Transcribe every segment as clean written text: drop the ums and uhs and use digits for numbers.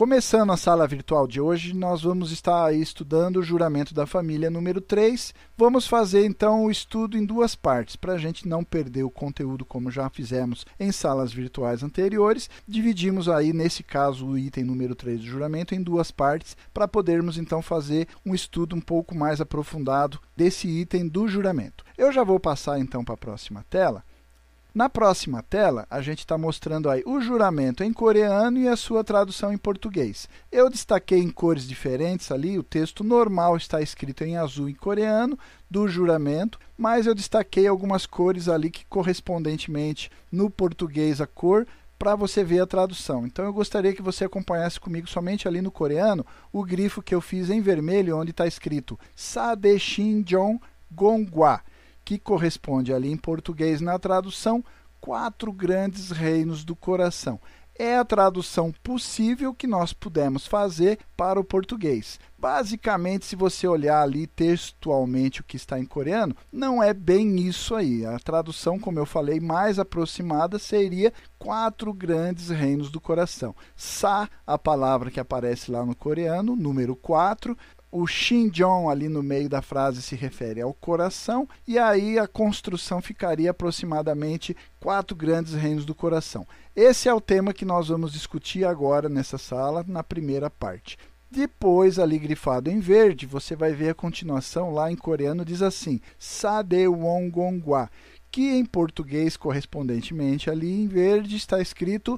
Começando a sala virtual de hoje, nós vamos estar aí estudando o juramento da família número 3. Vamos fazer então o estudo em duas partes, para a gente não perder o conteúdo como já fizemos em salas virtuais anteriores. Dividimos aí, nesse caso, o item número 3 do juramento em duas partes, para podermos então fazer um estudo um pouco mais aprofundado desse item do juramento. Eu já vou passar então para a próxima tela. Na próxima tela, a gente está mostrando aí o juramento em coreano e a sua tradução em português. Eu destaquei em cores diferentes ali, o texto normal está escrito em azul em coreano, do juramento, mas eu destaquei algumas cores ali que correspondentemente no português a cor, para você ver a tradução. Então, eu gostaria que você acompanhasse comigo somente ali no coreano, o grifo que eu fiz em vermelho, onde está escrito Sadeshinjeon Gongwa, que corresponde ali em português na tradução, 4 grandes reinos do coração. É a tradução possível que nós pudemos fazer para o português. Basicamente, se você olhar ali textualmente o que está em coreano, não é bem isso aí. A tradução, como eu falei, mais aproximada seria 4 grandes reinos do coração. Sa, a palavra que aparece lá no coreano, número 4. O Shinjeon ali no meio da frase se refere ao coração, e aí a construção ficaria aproximadamente 4 grandes reinos do coração. Esse é o tema que nós vamos discutir agora nessa sala, na primeira parte. Depois, ali grifado em verde, você vai ver a continuação lá em coreano, diz assim, Sadewongongwa, que em português, correspondentemente, ali em verde, está escrito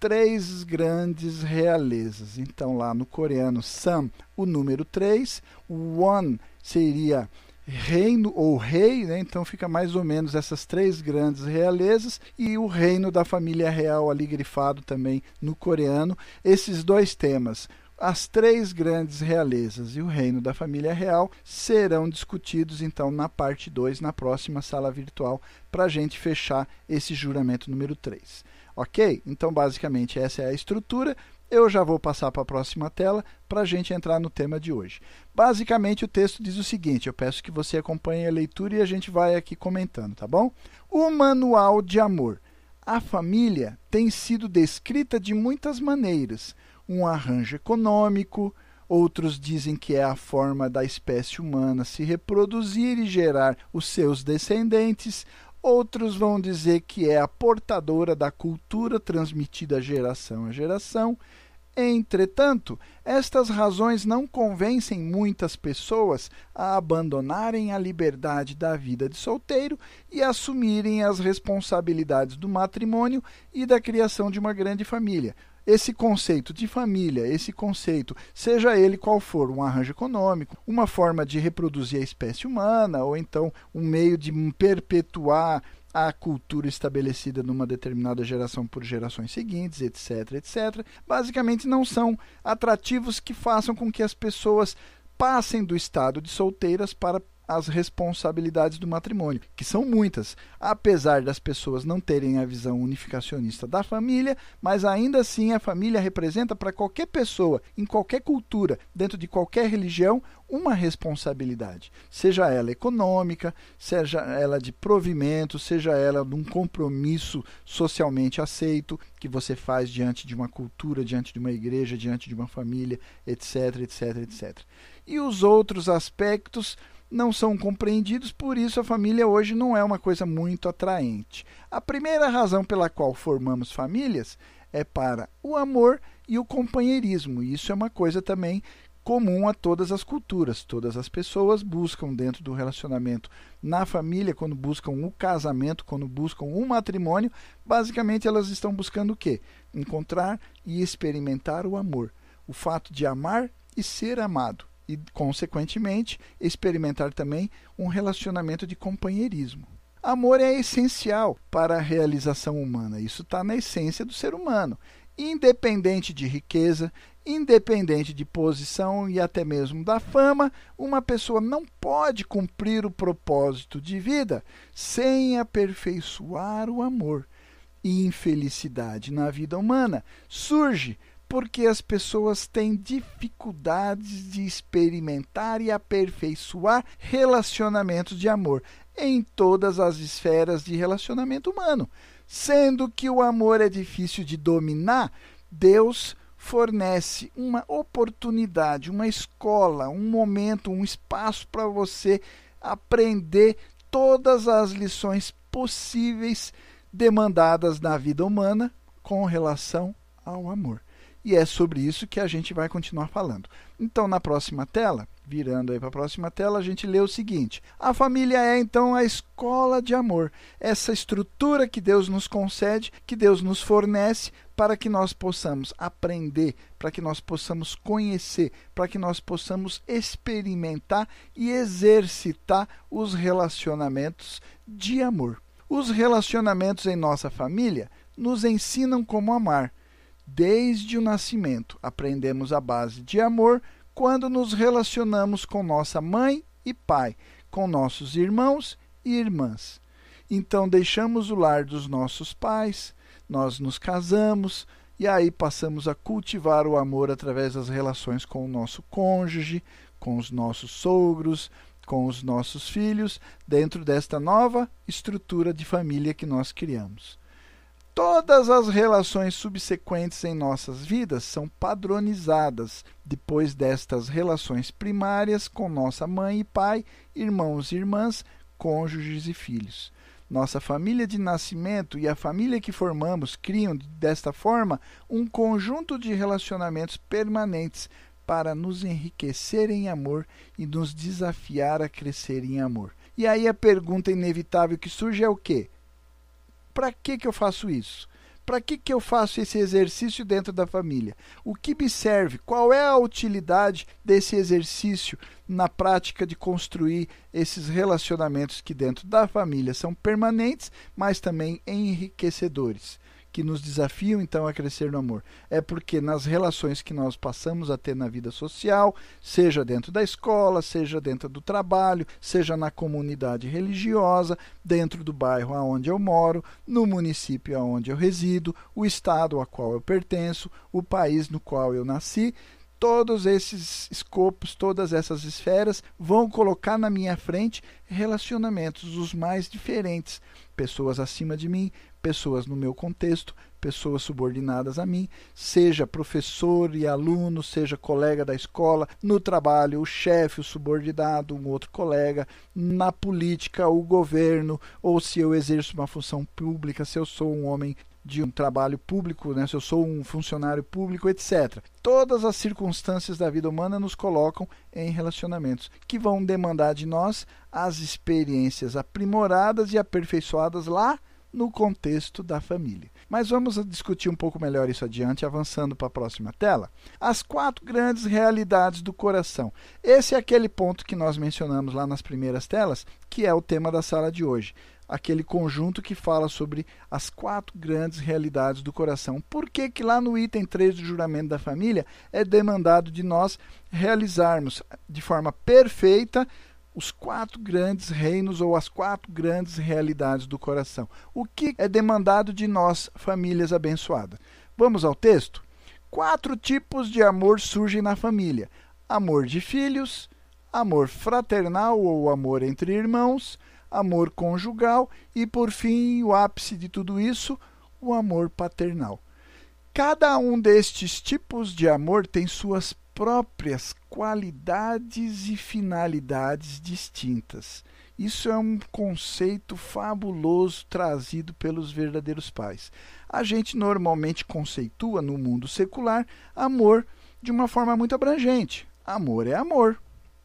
3 grandes realezas. Então, lá no coreano, Sam, o número 3, Won seria reino ou rei, né? Então fica mais ou menos essas 3 grandes realezas, e o reino da família real ali grifado também no coreano. Esses dois temas, as 3 grandes realezas e o reino da família real, serão discutidos então na parte 2, na próxima sala virtual, para a gente fechar esse juramento número 3. Ok? Então, basicamente, essa é a estrutura. Eu já vou passar para a próxima tela para a gente entrar no tema de hoje. Basicamente, o texto diz o seguinte, eu peço que você acompanhe a leitura e a gente vai aqui comentando, tá bom? O manual de amor. A família tem sido descrita de muitas maneiras. Um arranjo econômico, outros dizem que é a forma da espécie humana se reproduzir e gerar os seus descendentes. Outros vão dizer que é a portadora da cultura transmitida geração a geração. Entretanto, estas razões não convencem muitas pessoas a abandonarem a liberdade da vida de solteiro e assumirem as responsabilidades do matrimônio e da criação de uma grande família. Esse conceito de família, esse conceito, seja ele qual for, um arranjo econômico, uma forma de reproduzir a espécie humana, ou então um meio de perpetuar a cultura estabelecida numa determinada geração por gerações seguintes, etc., etc., basicamente não são atrativos que façam com que as pessoas passem do estado de solteiras para as responsabilidades do matrimônio, que são muitas, apesar das pessoas não terem a visão unificacionista da família, mas ainda assim a família representa para qualquer pessoa, em qualquer cultura, dentro de qualquer religião, uma responsabilidade, seja ela econômica, seja ela de provimento, seja ela de um compromisso socialmente aceito que você faz diante de uma cultura, diante de uma igreja, diante de uma família, etc., etc., etc. E os outros aspectos não são compreendidos, por isso a família hoje não é uma coisa muito atraente. A primeira razão pela qual formamos famílias é para o amor e o companheirismo. Isso é uma coisa também comum a todas as culturas. Todas as pessoas buscam dentro do relacionamento na família, quando buscam o casamento, quando buscam o matrimônio, basicamente elas estão buscando o quê? Encontrar e experimentar o amor. O fato de amar e ser amado. E, consequentemente, experimentar também um relacionamento de companheirismo. Amor é essencial para a realização humana. Isso está na essência do ser humano. Independente de riqueza, independente de posição e até mesmo da fama, uma pessoa não pode cumprir o propósito de vida sem aperfeiçoar o amor. E infelicidade na vida humana surge porque as pessoas têm dificuldades de experimentar e aperfeiçoar relacionamentos de amor em todas as esferas de relacionamento humano. Sendo que o amor é difícil de dominar, Deus fornece uma oportunidade, uma escola, um momento, um espaço para você aprender todas as lições possíveis demandadas na vida humana com relação ao amor. E é sobre isso que a gente vai continuar falando. Então, na próxima tela, virando aí para a próxima tela, a gente lê o seguinte: a família é então a escola de amor, essa estrutura que Deus nos concede, que Deus nos fornece para que nós possamos aprender, para que nós possamos conhecer, para que nós possamos experimentar e exercitar os relacionamentos de amor. Os relacionamentos em nossa família nos ensinam como amar. Desde o nascimento, aprendemos a base de amor quando nos relacionamos com nossa mãe e pai, com nossos irmãos e irmãs. Então, deixamos o lar dos nossos pais, nós nos casamos e aí passamos a cultivar o amor através das relações com o nosso cônjuge, com os nossos sogros, com os nossos filhos, dentro desta nova estrutura de família que nós criamos. Todas as relações subsequentes em nossas vidas são padronizadas depois destas relações primárias com nossa mãe e pai, irmãos e irmãs, cônjuges e filhos. Nossa família de nascimento e a família que formamos criam, desta forma, um conjunto de relacionamentos permanentes para nos enriquecer em amor e nos desafiar a crescer em amor. E aí a pergunta inevitável que surge é o quê? Para que eu faço isso? Para que eu faço esse exercício dentro da família? O que me serve? Qual é a utilidade desse exercício na prática de construir esses relacionamentos que dentro da família são permanentes, mas também enriquecedores, que nos desafiam então a crescer no amor? É porque nas relações que nós passamos a ter na vida social, seja dentro da escola, seja dentro do trabalho, seja na comunidade religiosa, dentro do bairro aonde eu moro, no município aonde eu resido, o estado ao qual eu pertenço, o país no qual eu nasci, todos esses escopos, todas essas esferas vão colocar na minha frente relacionamentos os mais diferentes. Pessoas acima de mim, pessoas no meu contexto, pessoas subordinadas a mim, seja professor e aluno, seja colega da escola, no trabalho, o chefe, o subordinado, um outro colega, na política, o governo, ou se eu exerço uma função pública, se eu sou um homem de um trabalho público, se eu sou um funcionário público, etc. Todas as circunstâncias da vida humana nos colocam em relacionamentos que vão demandar de nós as experiências aprimoradas e aperfeiçoadas lá no contexto da família. Mas vamos discutir um pouco melhor isso adiante, avançando para a próxima tela. As 4 grandes realidades do coração. Esse é aquele ponto que nós mencionamos lá nas primeiras telas, que é o tema da sala de hoje. Aquele conjunto que fala sobre as 4 grandes realidades do coração. Por que lá no item 3 do juramento da família é demandado de nós realizarmos de forma perfeita os 4 grandes reinos ou as 4 grandes realidades do coração? O que é demandado de nós, famílias abençoadas? Vamos ao texto? 4 tipos de amor surgem na família: amor de filhos, amor fraternal ou amor entre irmãos, amor conjugal e, por fim, o ápice de tudo isso, o amor paternal. Cada um destes tipos de amor tem suas próprias qualidades e finalidades distintas. Isso é um conceito fabuloso trazido pelos verdadeiros pais. A gente normalmente conceitua no mundo secular amor de uma forma muito abrangente. Amor é amor.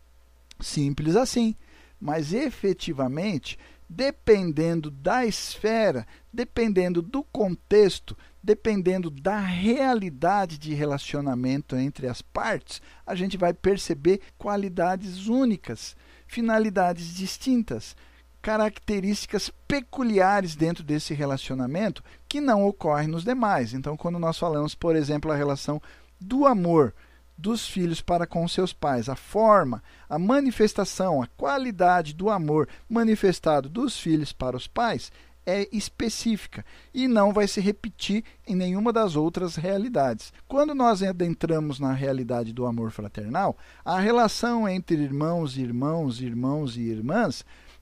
Simples assim. Mas efetivamente, dependendo da esfera, dependendo do contexto, dependendo da realidade de relacionamento entre as partes, a gente vai perceber qualidades únicas, finalidades distintas, características peculiares dentro desse relacionamento que não ocorrem nos demais. Então, quando nós falamos, por exemplo, a relação do amor dos filhos para com seus pais, a forma, a manifestação, a qualidade do amor manifestado dos filhos para os pais é específica e não vai se repetir em nenhuma das outras realidades. Quando nós adentramos na realidade do amor fraternal, a relação entre irmãos, irmãos, irmãos e irmãs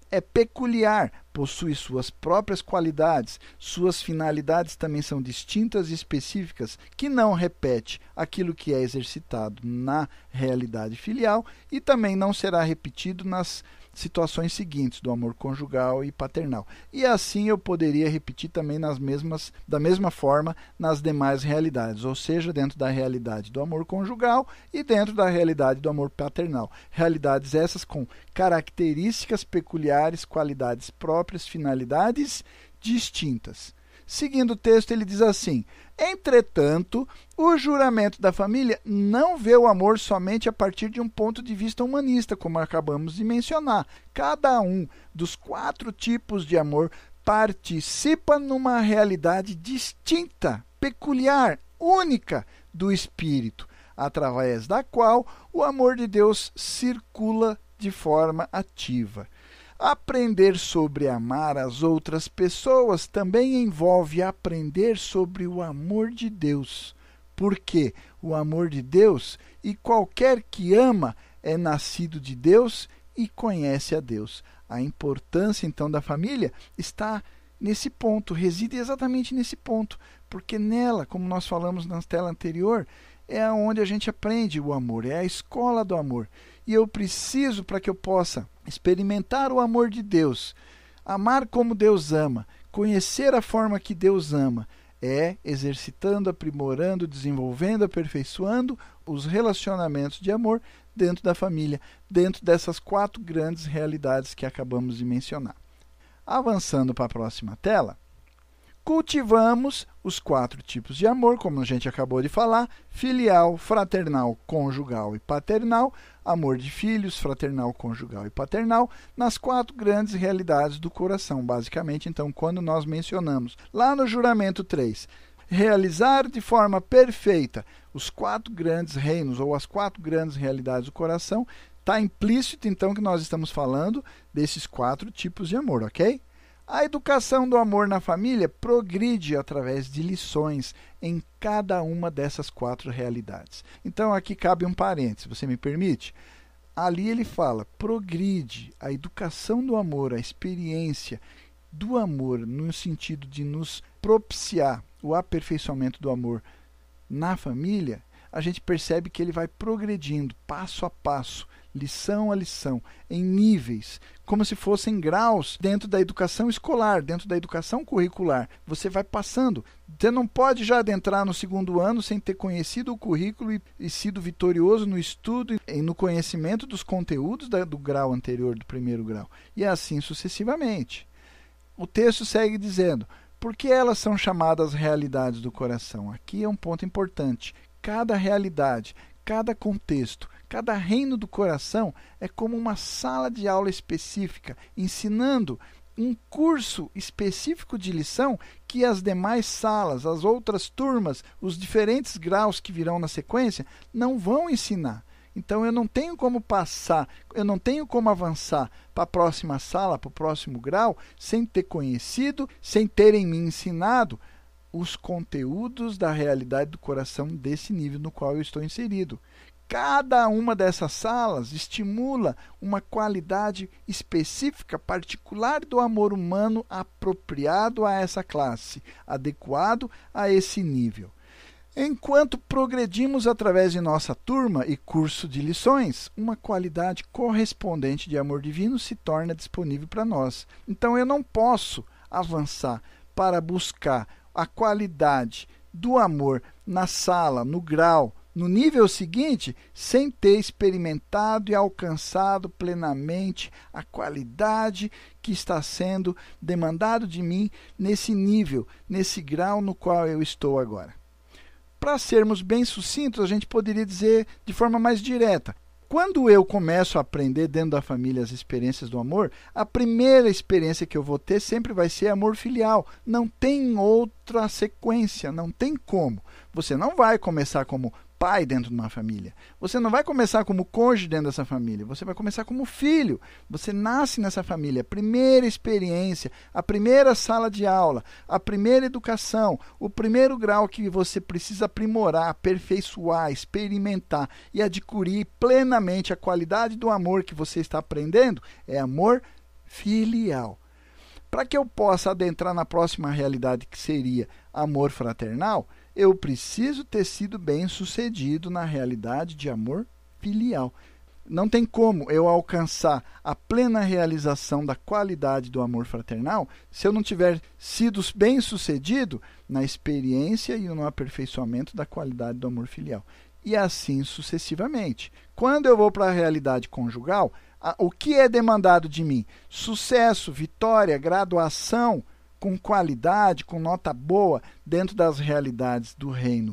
é peculiar, possui suas próprias qualidades, suas finalidades também são distintas e específicas, que não repete aquilo que é exercitado na realidade filial e também não será repetido nas situações seguintes do amor conjugal e paternal. E assim eu poderia repetir também da mesma forma nas demais realidades, ou seja, dentro da realidade do amor conjugal e dentro da realidade do amor paternal. Realidades essas com características peculiares, qualidades próprias, finalidades distintas. Seguindo o texto, ele diz assim: entretanto, o juramento da família não vê o amor somente a partir de um ponto de vista humanista, como acabamos de mencionar. Cada um dos 4 tipos de amor participa numa realidade distinta, peculiar, única do espírito, através da qual o amor de Deus circula de forma ativa. Aprender sobre amar as outras pessoas também envolve aprender sobre o amor de Deus, porque o amor de Deus e qualquer que ama é nascido de Deus e conhece a Deus. A importância, então, da família está nesse ponto, reside exatamente nesse ponto, porque nela, como nós falamos na tela anterior, é onde a gente aprende o amor, é a escola do amor. E eu preciso, para que eu possa experimentar o amor de Deus, amar como Deus ama, conhecer a forma que Deus ama, é exercitando, aprimorando, desenvolvendo, aperfeiçoando os relacionamentos de amor dentro da família, dentro dessas 4 grandes realidades que acabamos de mencionar. Avançando para a próxima tela, cultivamos os 4 tipos de amor, como a gente acabou de falar: filial, fraternal, conjugal e paternal, amor de filhos, fraternal, conjugal e paternal, nas 4 grandes realidades do coração. Basicamente, então, quando nós mencionamos lá no juramento 3, realizar de forma perfeita os 4 grandes reinos ou as 4 grandes realidades do coração, está implícito, então, que nós estamos falando desses 4 tipos de amor, ok? A educação do amor na família progride através de lições em cada uma dessas 4 realidades. Então, aqui cabe um parênteses, você me permite? Ali ele fala, progride a educação do amor, a experiência do amor, no sentido de nos propiciar o aperfeiçoamento do amor na família. A gente percebe que ele vai progredindo passo a passo, lição a lição, em níveis, como se fossem graus dentro da educação escolar, dentro da educação curricular. Você vai passando. Você não pode já adentrar no 2º ano sem ter conhecido o currículo e sido vitorioso no estudo e no conhecimento dos conteúdos do grau anterior, do 1º grau. E assim sucessivamente. O texto segue dizendo: por que elas são chamadas realidades do coração? Aqui é um ponto importante. Cada realidade, cada contexto, cada reino do coração é como uma sala de aula específica, ensinando um curso específico de lição que as demais salas, as outras turmas, os diferentes graus que virão na sequência, não vão ensinar. Então, eu não tenho como passar, eu não tenho como avançar para a próxima sala, para o próximo grau, sem ter conhecido, sem terem me ensinado os conteúdos da realidade do coração desse nível no qual eu estou inserido. Cada uma dessas salas estimula uma qualidade específica, particular do amor humano apropriado a essa classe, adequado a esse nível. Enquanto progredimos através de nossa turma e curso de lições, uma qualidade correspondente de amor divino se torna disponível para nós. Então, eu não posso avançar para buscar a qualidade do amor na sala, no grau, no nível seguinte, sem ter experimentado e alcançado plenamente a qualidade que está sendo demandado de mim nesse nível, nesse grau no qual eu estou agora. Para sermos bem sucintos, a gente poderia dizer de forma mais direta: quando eu começo a aprender dentro da família as experiências do amor, a primeira experiência que eu vou ter sempre vai ser amor filial. Não tem outra sequência, não tem como. Você não vai começar como pai dentro de uma família. Você não vai começar como cônjuge dentro dessa família. Você vai começar como filho. Você nasce nessa família. A primeira experiência, a primeira sala de aula, a primeira educação, o primeiro grau que você precisa aprimorar, aperfeiçoar, experimentar e adquirir plenamente a qualidade do amor que você está aprendendo é amor filial. Para que eu possa adentrar na próxima realidade, que seria amor fraternal, eu preciso ter sido bem-sucedido na realidade de amor filial. Não tem como eu alcançar a plena realização da qualidade do amor fraternal se eu não tiver sido bem-sucedido na experiência e no aperfeiçoamento da qualidade do amor filial. E assim sucessivamente. Quando eu vou para a realidade conjugal, o que é demandado de mim? Sucesso, vitória, graduação com qualidade, com nota boa, dentro das realidades do reino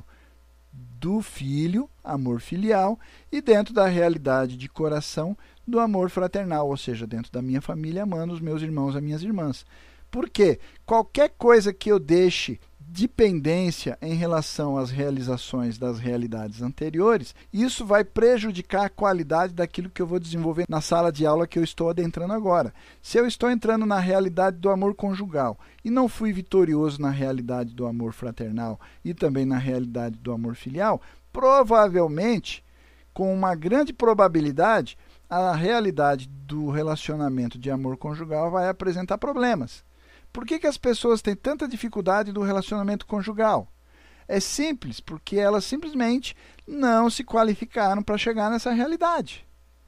do filho, amor filial, e dentro da realidade de coração do amor fraternal, ou seja, dentro da minha família, amando os meus irmãos e as minhas irmãs. Por quê? Qualquer coisa que eu deixe dependência em relação às realizações das realidades anteriores, isso vai prejudicar a qualidade daquilo que eu vou desenvolver na sala de aula que eu estou adentrando agora. Se eu estou entrando na realidade do amor conjugal e não fui vitorioso na realidade do amor fraternal e também na realidade do amor filial, provavelmente, com uma grande probabilidade, a realidade do relacionamento de amor conjugal vai apresentar problemas. Por que as pessoas têm tanta dificuldade do relacionamento conjugal? É simples, porque elas simplesmente não se qualificaram para chegar nessa realidade.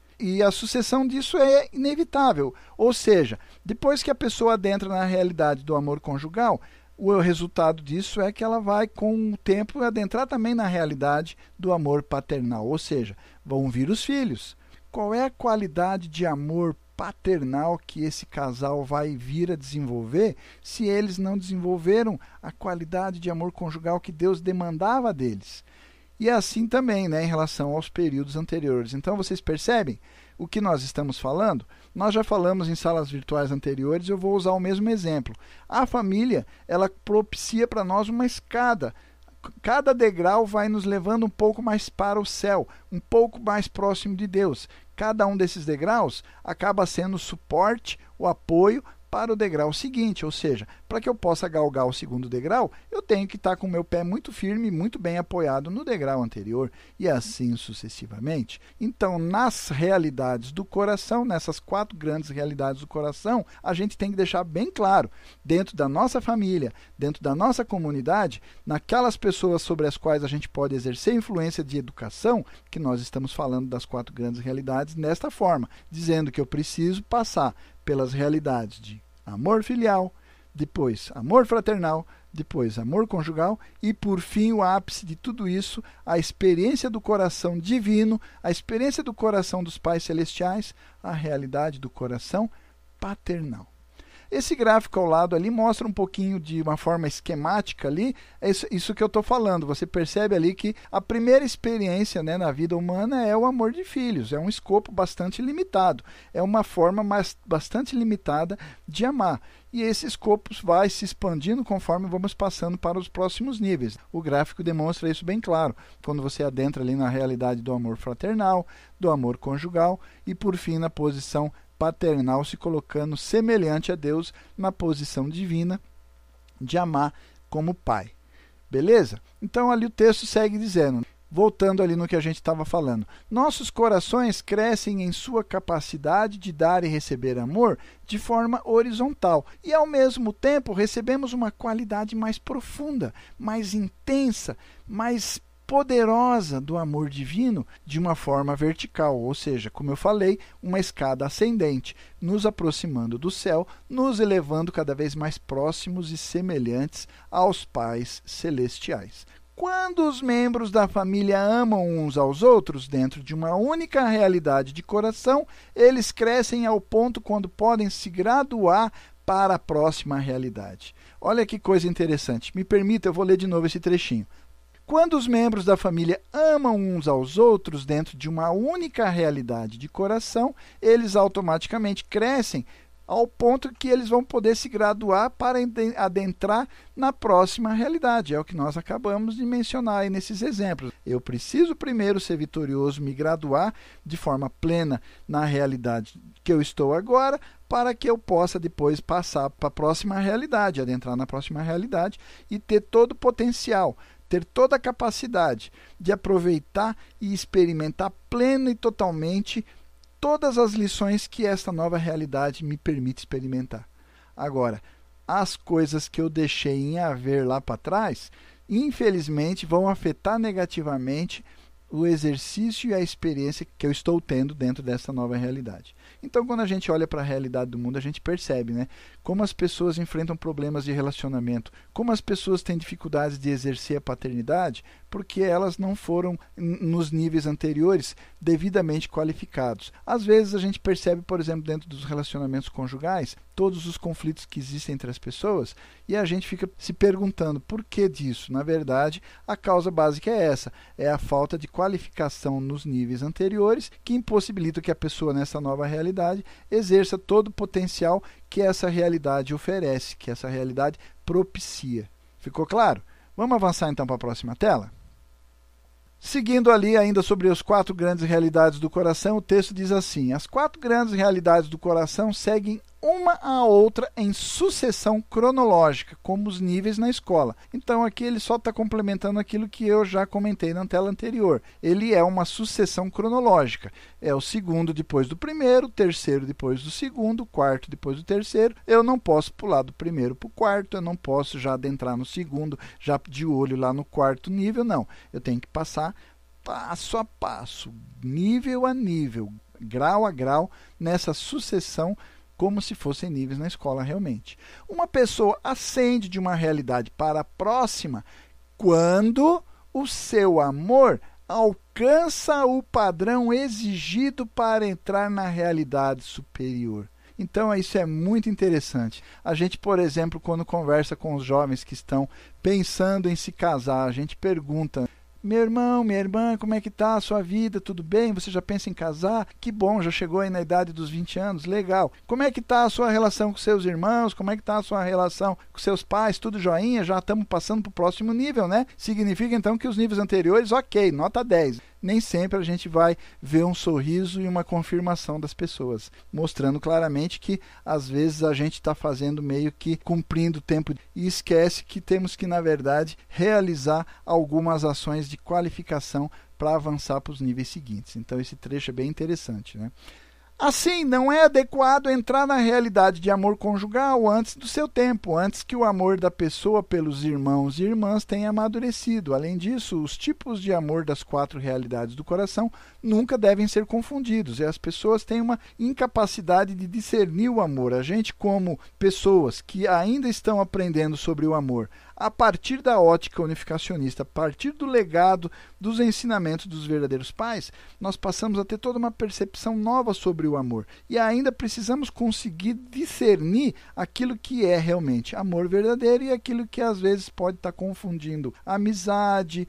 E a sucessão disso é inevitável. Ou seja, depois que a pessoa adentra na realidade do amor conjugal, o resultado disso é que ela vai, com o tempo, adentrar também na realidade do amor paternal. Ou seja, vão vir os filhos. Qual é a qualidade de amor paternal que esse casal vai vir a desenvolver se eles não desenvolveram a qualidade de amor conjugal que Deus demandava deles? E assim também, né, em relação aos períodos anteriores. Então, vocês percebem o que nós estamos falando? Nós já falamos em salas virtuais anteriores, eu vou usar o mesmo exemplo. A família, ela propicia para nós uma escada. Cada degrau vai nos levando um pouco mais para o céu, um pouco mais próximo de Deus. Cada um desses degraus acaba sendo o suporte, o apoio para o degrau seguinte, ou seja, para que eu possa galgar o segundo degrau, eu tenho que estar com o meu pé muito firme e muito bem apoiado no degrau anterior, e assim sucessivamente. Então, nas realidades do coração, nessas 4 grandes realidades do coração, a gente tem que deixar bem claro, dentro da nossa família, dentro da nossa comunidade, naquelas pessoas sobre as quais a gente pode exercer influência de educação, que nós estamos falando das 4 grandes realidades nesta forma, dizendo que eu preciso passar pelas realidades de amor filial, depois amor fraternal, depois amor conjugal e, por fim, o ápice de tudo isso, a experiência do coração divino, a experiência do coração dos pais celestiais, a realidade do coração paternal. Esse gráfico ao lado ali mostra um pouquinho de uma forma esquemática ali, isso que eu estou falando. Você percebe ali que a primeira experiência, né, na vida humana é o amor de filhos, é um escopo bastante limitado, é uma forma bastante limitada de amar. E esse escopo vai se expandindo conforme vamos passando para os próximos níveis. O gráfico demonstra isso bem claro, quando você adentra ali na realidade do amor fraternal, do amor conjugal e, por fim, na posição paternal, se colocando semelhante a Deus na posição divina de amar como pai. Beleza? Então ali o texto segue dizendo, voltando ali no que a gente estava falando, nossos corações crescem em sua capacidade de dar e receber amor de forma horizontal e ao mesmo tempo recebemos uma qualidade mais profunda, mais intensa, mais poderosa do amor divino de uma forma vertical, ou seja, como eu falei, uma escada ascendente, nos aproximando do céu, nos elevando cada vez mais próximos e semelhantes aos pais celestiais. Quando os membros da família amam uns aos outros dentro de uma única realidade de coração, eles crescem ao ponto quando podem se graduar para a próxima realidade. Olha que coisa interessante. Me permita, eu vou ler de novo esse trechinho. Quando os membros da família amam uns aos outros dentro de uma única realidade de coração, eles automaticamente crescem ao ponto que eles vão poder se graduar para adentrar na próxima realidade. É o que nós acabamos de mencionar aí nesses exemplos. Eu preciso primeiro ser vitorioso, me graduar de forma plena na realidade que eu estou agora, para que eu possa depois passar para a próxima realidade, adentrar na próxima realidade e ter todo o potencial, ter toda a capacidade de aproveitar e experimentar pleno e totalmente todas as lições que esta nova realidade me permite experimentar. Agora, as coisas que eu deixei em haver lá para trás, infelizmente, vão afetar negativamente o exercício e a experiência que eu estou tendo dentro dessa nova realidade. Então, quando a gente olha para a realidade do mundo, a gente percebe, né, como as pessoas enfrentam problemas de relacionamento, como as pessoas têm dificuldades de exercer a paternidade, porque elas não foram, nos níveis anteriores, devidamente qualificados. Às vezes a gente percebe, por exemplo, dentro dos relacionamentos conjugais, todos os conflitos que existem entre as pessoas, e a gente fica se perguntando por que disso. Na verdade, a causa básica é essa, é a falta de qualificação nos níveis anteriores, que impossibilita que a pessoa, nessa nova realidade, exerça todo o potencial que essa realidade oferece, que essa realidade propicia. Ficou claro? Vamos avançar então para a próxima tela? Seguindo ali ainda sobre as 4 grandes realidades do coração, o texto diz assim: as 4 grandes realidades do coração seguem uma a outra em sucessão cronológica, como os níveis na escola. Então aqui ele só está complementando aquilo que eu já comentei na tela anterior. Ele é uma sucessão cronológica. É o segundo depois do primeiro, o terceiro depois do segundo, o quarto depois do terceiro. Eu não posso pular do primeiro para o quarto, eu não posso já adentrar no segundo, já de olho lá no quarto nível, não. Eu tenho que passar passo a passo, nível a nível, grau a grau, nessa sucessão, como se fossem níveis na escola realmente. Uma pessoa ascende de uma realidade para a próxima quando o seu amor alcança o padrão exigido para entrar na realidade superior. Então, isso é muito interessante. A gente, por exemplo, quando conversa com os jovens que estão pensando em se casar, a gente pergunta: meu irmão, minha irmã, como é que está a sua vida? Tudo bem? Você já pensa em casar? Que bom, já chegou aí na idade dos 20 anos, legal. Como é que está a sua relação com seus irmãos? Como é que está a sua relação com seus pais? Tudo joinha? Já estamos passando para o próximo nível, né? Significa então que os níveis anteriores, ok, nota 10. Nem sempre a gente vai ver um sorriso e uma confirmação das pessoas, mostrando claramente que às vezes a gente está fazendo meio que cumprindo o tempo e esquece que temos que, na verdade, realizar algumas ações de qualificação para avançar para os níveis seguintes. Então esse trecho é bem interessante, né? Assim, não é adequado entrar na realidade de amor conjugal antes do seu tempo, antes que o amor da pessoa pelos irmãos e irmãs tenha amadurecido. Além disso, os tipos de amor das 4 realidades do coração nunca devem ser confundidos, e as pessoas têm uma incapacidade de discernir o amor. A gente, como pessoas que ainda estão aprendendo sobre o amor, a partir da ótica unificacionista, a partir do legado dos ensinamentos dos verdadeiros pais, nós passamos a ter toda uma percepção nova sobre o amor. E ainda precisamos conseguir discernir aquilo que é realmente amor verdadeiro e aquilo que às vezes pode estar confundindo amizade,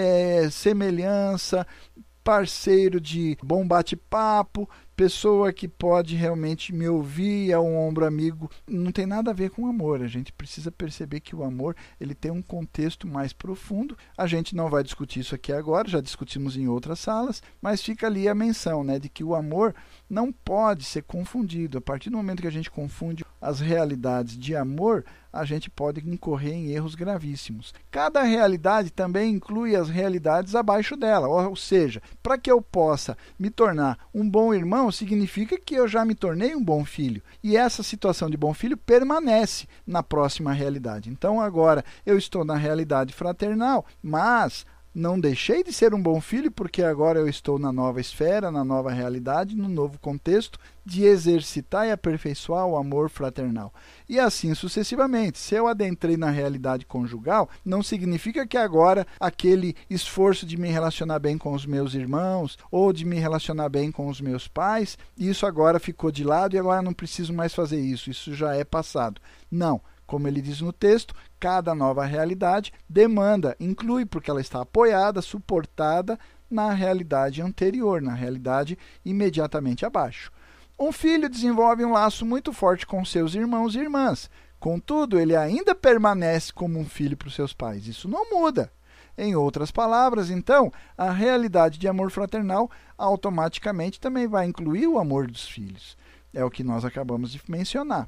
semelhança, parceiro de bom bate-papo, pessoa que pode realmente me ouvir, é um ombro amigo. Não tem nada a ver com amor. A gente precisa perceber que o amor ele tem um contexto mais profundo. A gente não vai discutir isso aqui agora, já discutimos em outras salas, mas fica ali a menção, né, de que o amor não pode ser confundido. A partir do momento que a gente confunde as realidades de amor, a gente pode incorrer em erros gravíssimos. Cada realidade também inclui as realidades abaixo dela, ou seja, para que eu possa me tornar um bom irmão, significa que eu já me tornei um bom filho. E essa situação de bom filho permanece na próxima realidade. Então agora eu estou na realidade fraternal, mas não deixei de ser um bom filho porque agora eu estou na nova esfera, na nova realidade, no novo contexto de exercitar e aperfeiçoar o amor fraternal. E assim sucessivamente. Se eu adentrei na realidade conjugal, não significa que agora aquele esforço de me relacionar bem com os meus irmãos ou de me relacionar bem com os meus pais, isso agora ficou de lado e agora não preciso mais fazer isso. Isso já é passado. Não. Como ele diz no texto, cada nova realidade demanda, inclui, porque ela está apoiada, suportada na realidade anterior, na realidade imediatamente abaixo. Um filho desenvolve um laço muito forte com seus irmãos e irmãs. Contudo, ele ainda permanece como um filho para os seus pais. Isso não muda. Em outras palavras, então, a realidade de amor fraternal automaticamente também vai incluir o amor dos filhos. É o que nós acabamos de mencionar.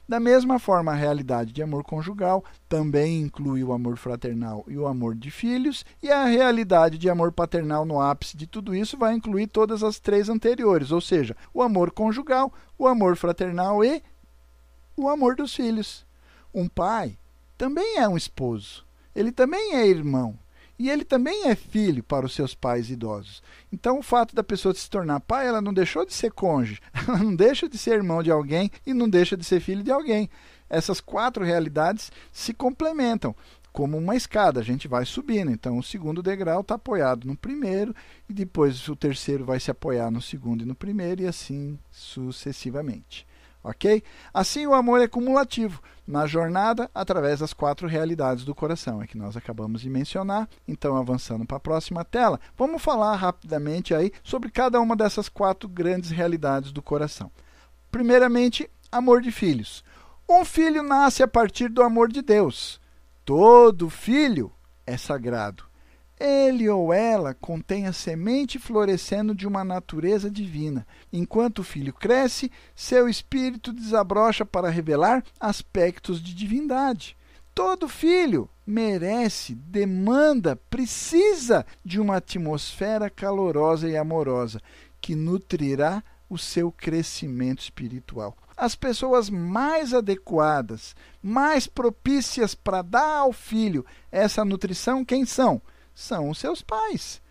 Da mesma forma, a realidade de amor conjugal também inclui o amor fraternal e o amor de filhos, e a realidade de amor paternal no ápice de tudo isso vai incluir todas as três anteriores, ou seja, o amor conjugal, o amor fraternal e o amor dos filhos. Um pai também é um esposo, ele também é irmão, e ele também é filho para os seus pais idosos. Então, o fato da pessoa se tornar pai, ela não deixou de ser cônjuge, ela não deixa de ser irmão de alguém e não deixa de ser filho de alguém. Essas quatro realidades se complementam, como uma escada, a gente vai subindo. Então, o segundo degrau está apoiado no primeiro, e depois o terceiro vai se apoiar no segundo e no primeiro, e assim sucessivamente. Ok? Assim, o amor é cumulativo na jornada através das quatro realidades do coração, é que nós acabamos de mencionar. Então, avançando para a próxima tela, vamos falar rapidamente aí sobre cada uma dessas quatro grandes realidades do coração. Primeiramente, amor de filhos. Um filho nasce a partir do amor de Deus. Todo filho é sagrado. Ele ou ela contém a semente florescendo de uma natureza divina. Enquanto o filho cresce, seu espírito desabrocha para revelar aspectos de divindade. Todo filho merece, demanda, precisa de uma atmosfera calorosa e amorosa que nutrirá o seu crescimento espiritual. As pessoas mais adequadas, mais propícias para dar ao filho essa nutrição, quem são? São os seus pais.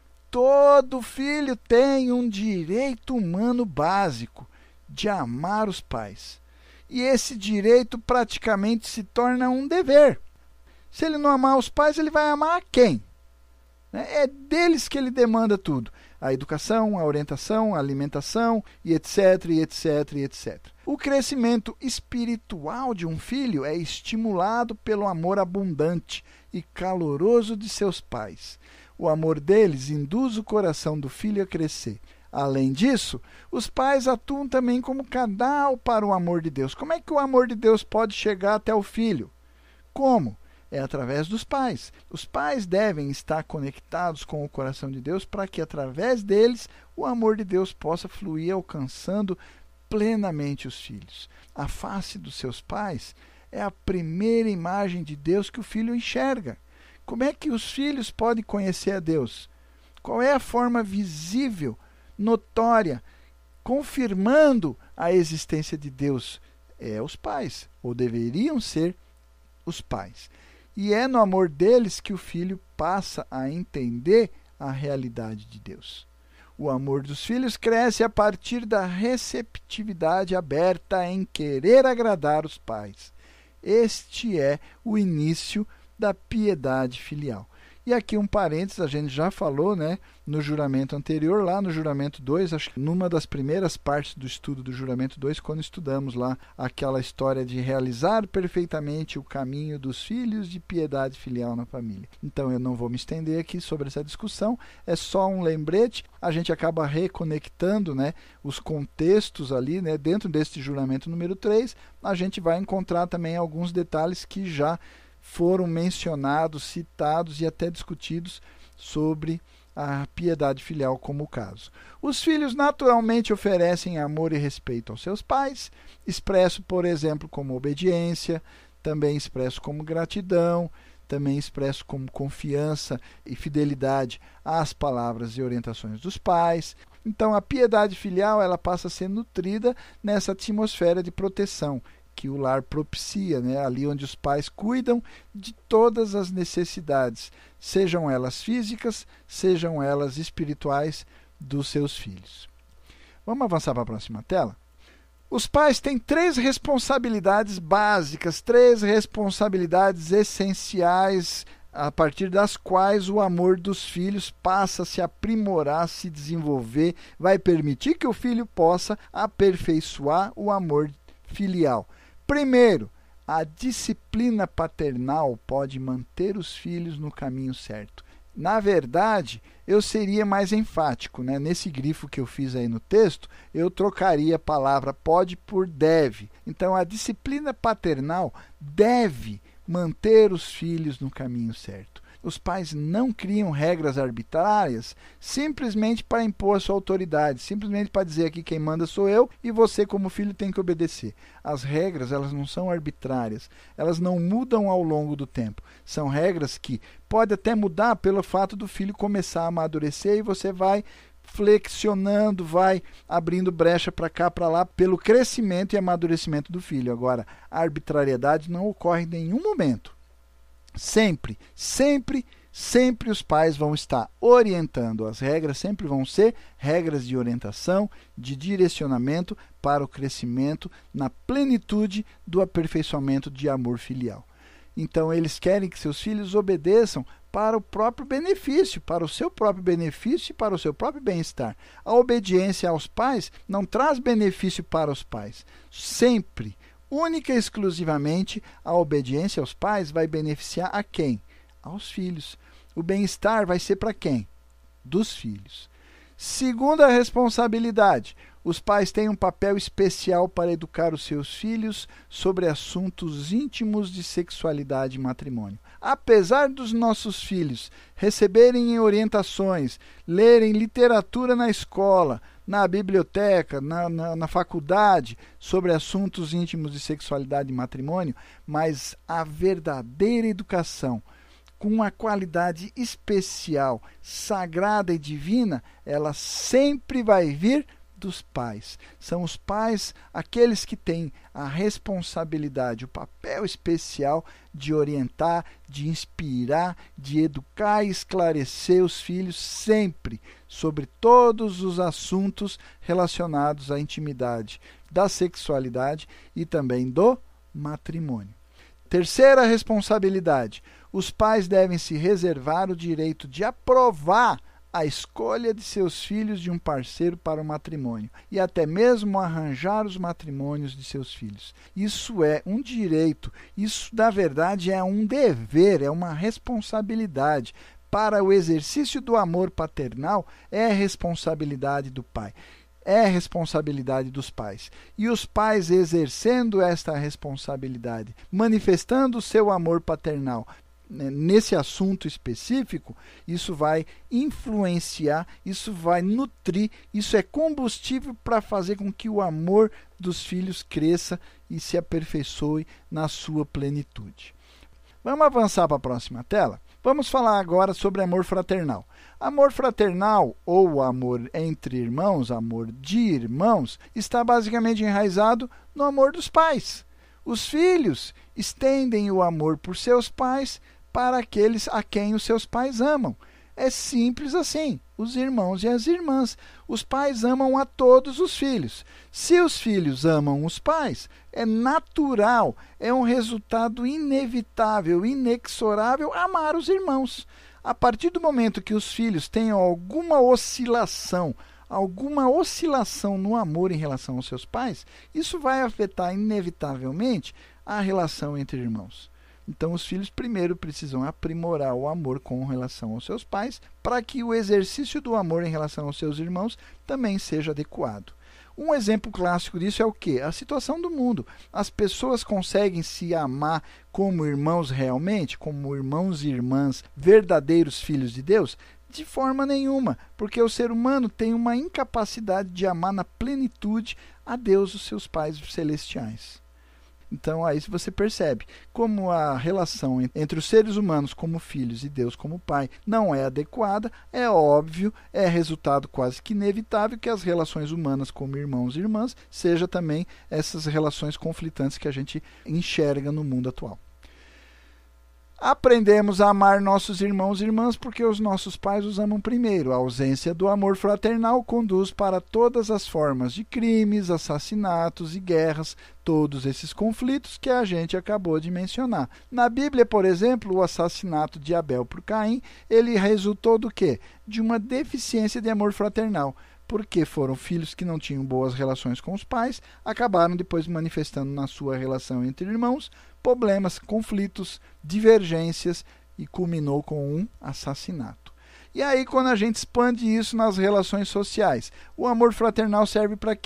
Todo filho tem um direito humano básico de amar os pais. E esse direito praticamente se torna um dever. Se ele não amar os pais, ele vai amar quem? É deles que ele demanda tudo. A educação, a orientação, a alimentação, e etc, e etc, e etc. O crescimento espiritual de um filho é estimulado pelo amor abundante e caloroso de seus pais. O amor deles induz o coração do filho a crescer. Além disso, os pais atuam também como canal para o amor de Deus. Como é que o amor de Deus pode chegar até o filho? Como? É através dos pais. Os pais devem estar conectados com o coração de Deus para que, através deles, o amor de Deus possa fluir, alcançando plenamente os filhos. A face dos seus pais é a primeira imagem de Deus que o filho enxerga. Como é que os filhos podem conhecer a Deus? Qual é a forma visível, notória, confirmando a existência de Deus? É os pais, ou deveriam ser os pais. E é no amor deles que o filho passa a entender a realidade de Deus. O amor dos filhos cresce a partir da receptividade aberta em querer agradar os pais. Este é o início da piedade filial. E aqui um parênteses, a gente já falou, no juramento anterior, lá no juramento 2, acho que numa das primeiras partes do estudo do juramento 2, quando estudamos lá aquela história de realizar perfeitamente o caminho dos filhos de piedade filial na família. Então eu não vou me estender aqui sobre essa discussão, é só um lembrete, a gente acaba reconectando os contextos ali, dentro deste juramento número 3, a gente vai encontrar também alguns detalhes que já foram mencionados, citados e até discutidos sobre a piedade filial como o caso. Os filhos naturalmente oferecem amor e respeito aos seus pais, expresso, por exemplo, como obediência, também expresso como gratidão, também expresso como confiança e fidelidade às palavras e orientações dos pais. Então, a piedade filial ela passa a ser nutrida nessa atmosfera de proteção que o lar propicia, ali onde os pais cuidam de todas as necessidades, sejam elas físicas, sejam elas espirituais, dos seus filhos. Vamos avançar para a próxima tela? Os pais têm 3 responsabilidades básicas, 3 responsabilidades essenciais, a partir das quais o amor dos filhos passa a se aprimorar, se desenvolver, vai permitir que o filho possa aperfeiçoar o amor filial. Primeiro, a disciplina paternal pode manter os filhos no caminho certo. Na verdade, eu seria mais enfático, Nesse grifo que eu fiz aí no texto, eu trocaria a palavra pode por deve. Então, a disciplina paternal deve manter os filhos no caminho certo. Os pais não criam regras arbitrárias simplesmente para impor a sua autoridade, simplesmente para dizer aqui quem manda sou eu e você como filho tem que obedecer. As regras, elas não são arbitrárias, elas não mudam ao longo do tempo. São regras que pode até mudar pelo fato do filho começar a amadurecer e você vai flexionando, vai abrindo brecha para cá, para lá, pelo crescimento e amadurecimento do filho. Agora, a arbitrariedade não ocorre em nenhum momento. Sempre os pais vão estar orientando. As regras sempre vão ser regras de orientação, de direcionamento para o crescimento na plenitude do aperfeiçoamento de amor filial. Então, eles querem que seus filhos obedeçam para o próprio benefício, para o seu próprio benefício e para o seu próprio bem-estar. A obediência aos pais não traz benefício para os pais. Sempre, única e exclusivamente, a obediência aos pais vai beneficiar a quem? Aos filhos. O bem-estar vai ser para quem? Dos filhos. Segunda responsabilidade. Os pais têm um papel especial para educar os seus filhos sobre assuntos íntimos de sexualidade e matrimônio. Apesar dos nossos filhos receberem orientações, lerem literatura na escola, na biblioteca, na faculdade, sobre assuntos íntimos de sexualidade e matrimônio, mas a verdadeira educação, com uma qualidade especial, sagrada e divina, ela sempre vai vir dos pais. São os pais aqueles que têm a responsabilidade, o papel especial de orientar, de inspirar, de educar e esclarecer os filhos sempre sobre todos os assuntos relacionados à intimidade, da sexualidade e também do matrimônio. Terceira responsabilidade. Os pais devem se reservar o direito de aprovar a escolha de seus filhos de um parceiro para o matrimônio e até mesmo arranjar os matrimônios de seus filhos. Isso é um direito, isso na verdade é um dever, é uma responsabilidade. Para o exercício do amor paternal é responsabilidade do pai. É responsabilidade dos pais. E os pais exercendo esta responsabilidade, manifestando o seu amor paternal, nesse assunto específico, isso vai influenciar, isso vai nutrir, isso é combustível para fazer com que o amor dos filhos cresça e se aperfeiçoe na sua plenitude. Vamos avançar para a próxima tela? Vamos falar agora sobre amor fraternal. Amor fraternal, ou amor entre irmãos, amor de irmãos, está basicamente enraizado no amor dos pais. Os filhos estendem o amor por seus pais para aqueles a quem os seus pais amam. É simples assim, os irmãos e as irmãs. Os pais amam a todos os filhos. Se os filhos amam os pais, é natural, é um resultado inevitável, inexorável amar os irmãos. A partir do momento que os filhos tenham alguma oscilação no amor em relação aos seus pais, isso vai afetar inevitavelmente a relação entre irmãos. Então, os filhos primeiro precisam aprimorar o amor com relação aos seus pais, para que o exercício do amor em relação aos seus irmãos também seja adequado. Um exemplo clássico disso é o quê? A situação do mundo. As pessoas conseguem se amar como irmãos realmente, como irmãos e irmãs, verdadeiros filhos de Deus? De forma nenhuma, porque o ser humano tem uma incapacidade de amar na plenitude a Deus, os seus pais celestiais. Então, aí você percebe como a relação entre os seres humanos como filhos e Deus como pai não é adequada. É óbvio, é resultado quase que inevitável que as relações humanas como irmãos e irmãs sejam também essas relações conflitantes que a gente enxerga no mundo atual. Aprendemos a amar nossos irmãos e irmãs porque os nossos pais os amam primeiro. A ausência do amor fraternal conduz para todas as formas de crimes, assassinatos e guerras, todos esses conflitos que a gente acabou de mencionar. Na Bíblia, por exemplo, o assassinato de Abel por Caim, ele resultou do quê? De uma deficiência de amor fraternal. Porque foram filhos que não tinham boas relações com os pais, acabaram depois manifestando na sua relação entre irmãos problemas, conflitos, divergências e culminou com um assassinato. E aí, quando a gente expande isso nas relações sociais, o amor fraternal serve para quê?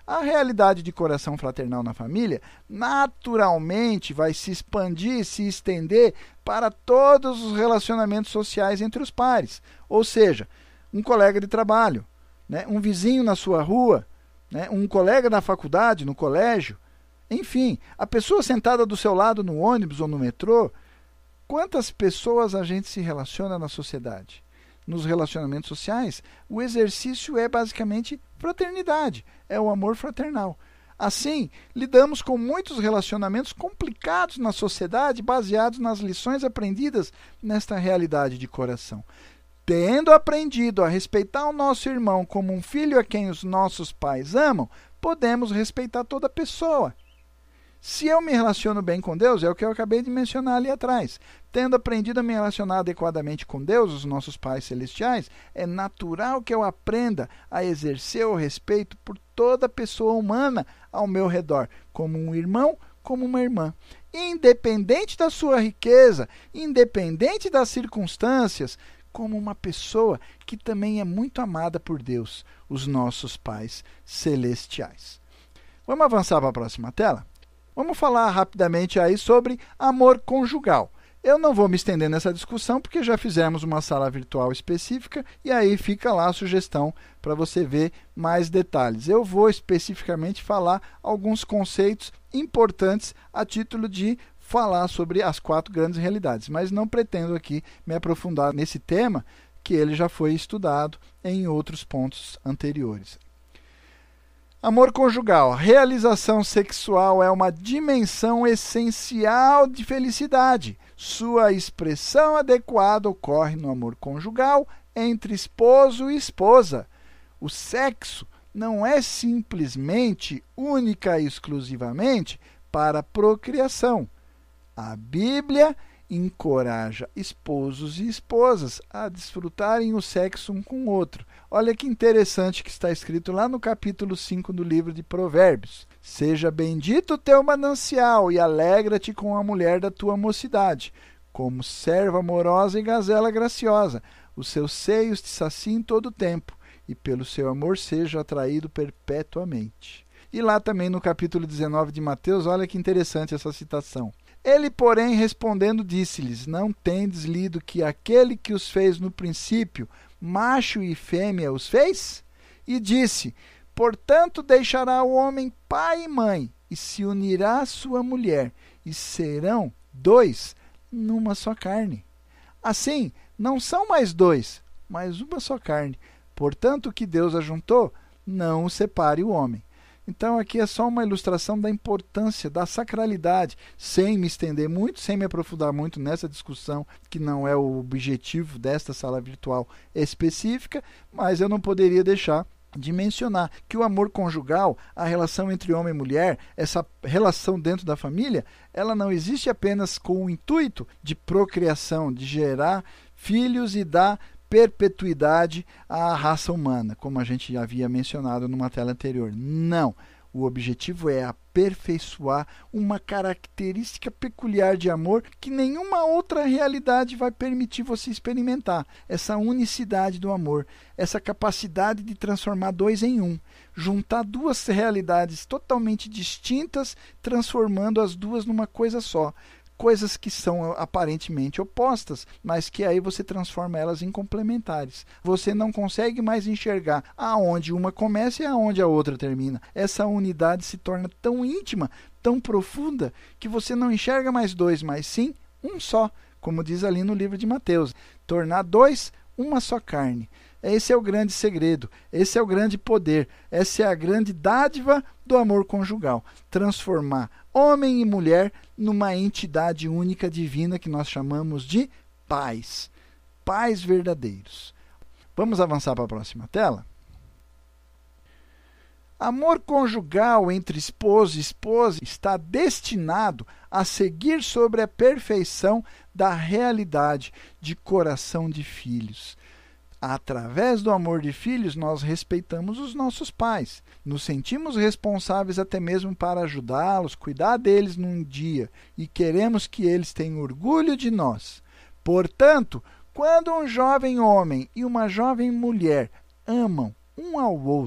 a realidade de coração fraternal na família naturalmente vai se expandir, se estender para todos os relacionamentos sociais entre os pares. Ou seja, um colega de trabalho, né? Um vizinho na sua rua, né? Um colega da faculdade, no colégio. Enfim, a pessoa sentada do seu lado no ônibus ou no metrô. Quantas pessoas a gente se relaciona na sociedade? Nos relacionamentos sociais, o exercício é basicamente fraternidade, é o amor fraternal. Assim, lidamos com muitos relacionamentos complicados na sociedade baseados nas lições aprendidas nesta realidade de coração. Tendo aprendido a respeitar o nosso irmão como um filho a quem os nossos pais amam, podemos respeitar toda pessoa. Se eu me relaciono bem com Deus, é o que eu acabei de mencionar ali atrás. Tendo aprendido a me relacionar adequadamente com Deus, os nossos pais celestiais, é natural que eu aprenda a exercer o respeito por toda pessoa humana ao meu redor, como um irmão, como uma irmã. Independente da sua riqueza, independente das circunstâncias, como uma pessoa que também é muito amada por Deus, os nossos pais celestiais. Vamos avançar para a próxima tela? Vamos falar rapidamente aí sobre amor conjugal. Eu não vou me estender nessa discussão porque já fizemos uma sala virtual específica e aí fica lá a sugestão para você ver mais detalhes. Eu vou especificamente falar alguns conceitos importantes a título de falar sobre as 4 grandes realidades, mas não pretendo aqui me aprofundar nesse tema, que ele já foi estudado em outros pontos anteriores. Amor conjugal. Realização sexual é uma dimensão essencial de felicidade. Sua expressão adequada ocorre no amor conjugal entre esposo e esposa. O sexo não é simplesmente, única e exclusivamente para a procriação. A Bíblia encoraja esposos e esposas a desfrutarem o sexo um com o outro. Olha que interessante que está escrito lá no capítulo 5 do livro de Provérbios. Seja bendito o teu manancial e alegra-te com a mulher da tua mocidade, como serva amorosa e gazela graciosa. Os seus seios te saciem todo o tempo, e pelo seu amor seja atraído perpetuamente. E lá também no capítulo 19 de Mateus, olha que interessante essa citação. Ele, porém, respondendo, disse-lhes: Não tendes lido que aquele que os fez no princípio, macho e fêmea os fez? E disse: Portanto deixará o homem pai e mãe, e se unirá à sua mulher, e serão 2 numa só carne. Assim, não são mais 2, mas uma só carne. Portanto, o que Deus ajuntou, não o separe o homem. Então, aqui é só uma ilustração da importância, da sacralidade, sem me estender muito, sem me aprofundar muito nessa discussão, que não é o objetivo desta sala virtual específica, mas eu não poderia deixar de mencionar que o amor conjugal, a relação entre homem e mulher, essa relação dentro da família, ela não existe apenas com o intuito de procriação, de gerar filhos e dar perpetuidade à raça humana, como a gente já havia mencionado numa tela anterior. Não. O objetivo é aperfeiçoar uma característica peculiar de amor que nenhuma outra realidade vai permitir você experimentar. Essa unicidade do amor, essa capacidade de transformar 2 em 1, juntar 2 realidades totalmente distintas, transformando as 2 numa coisa só. Coisas que são aparentemente opostas, mas que aí você transforma elas em complementares. Você não consegue mais enxergar aonde uma começa e aonde a outra termina. Essa unidade se torna tão íntima, tão profunda, que você não enxerga mais 2, mas sim um só, como diz ali no livro de Mateus. Tornar 2 uma só carne. Esse é o grande segredo, esse é o grande poder, essa é a grande dádiva do amor conjugal. Transformar homem e mulher numa entidade única divina que nós chamamos de pais. Pais verdadeiros. Vamos avançar para a próxima tela? Amor conjugal entre esposo e esposa está destinado a seguir sobre a perfeição da realidade de coração de filhos. Através do amor de filhos, nós respeitamos os nossos pais, nos sentimos responsáveis até mesmo para ajudá-los, cuidar deles num dia, e queremos que eles tenham orgulho de nós. Portanto, quando um jovem homem e uma jovem mulher amam um ao outro,